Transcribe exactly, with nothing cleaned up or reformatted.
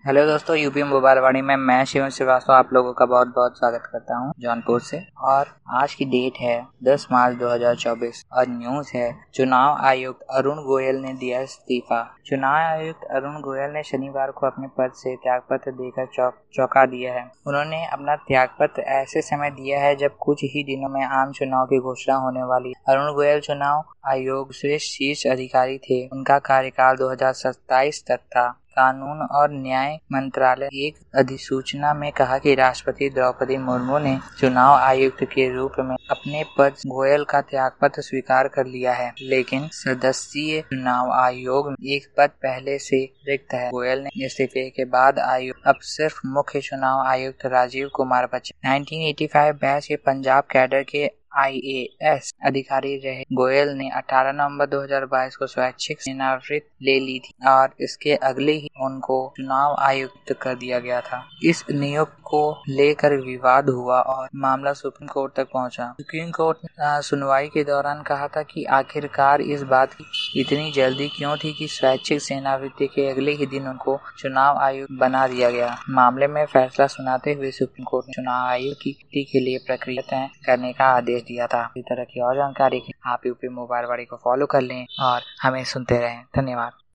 Hello दोस्तों, UP मोबाइलवाड़ी में मैं शिवम श्रीवास्तव आप लोगों का बहुत बहुत स्वागत करता हूं जौनपुर से। और आज की डेट है दस मार्च दो हज़ार चौबीस और न्यूज़ है चुनाव आयुक्त अरुण गोयल ने दिया इस्तीफा। चुनाव आयुक्त अरुण गोयल ने शनिवार को अपने पद से त्यागपत्र देकर चौ, चौंका दिया है। उन्होंने अपना त्यागपत्र ऐसे समय दिया है जब कुछ ही दिनों में आम चुनाव की घोषणा होने वाली। अरुण गोयल चुनाव आयोग से शीर्ष अधिकारी थे। उनका कार्यकाल दो हज़ार सत्ताईस तक था। कानून और न्याय मंत्रालय की एक अधिसूचना में कहा कि राष्ट्रपति द्रौपदी मुर्मू ने चुनाव आयुक्त के रूप में अपने पद गोयल का त्यागपत्र स्वीकार कर लिया है, लेकिन सदस्यीय चुनाव आयोग में एक पद पहले से रिक्त है। गोयल ने इस्तीफे के बाद आयोग अब सिर्फ मुख्य चुनाव आयुक्त राजीव कुमार बचे। उन्नीस सौ पचासी बैच के पंजाब कैडर के आई ए एस अधिकारी रहे गोयल ने अठारह नवंबर दो हज़ार बाईस को स्वैच्छिक सेवानिवृत्ति ले ली थी और इसके अगले ही उनको चुनाव आयुक्त कर दिया गया था। इस नियुक्ति को लेकर विवाद हुआ और मामला सुप्रीम कोर्ट तक पहुंचा। सुप्रीम कोर्ट ने सुनवाई के दौरान कहा था कि आखिरकार इस बात की इतनी जल्दी क्यों थी कि स्वैच्छिक सेवानिवृत्ति के अगले ही दिन उनको चुनाव आयुक्त बना दिया गया। मामले में फैसला सुनाते हुए सुप्रीम कोर्ट ने चुनाव आयुक्त की नियुक्ति के लिए प्रक्रिया तय करने का आदेश दिया था। इस तरह की और जानकारी के लिए आप यूपी मोबाइलवाड़ी को फॉलो कर लें और हमें सुनते रहें। धन्यवाद।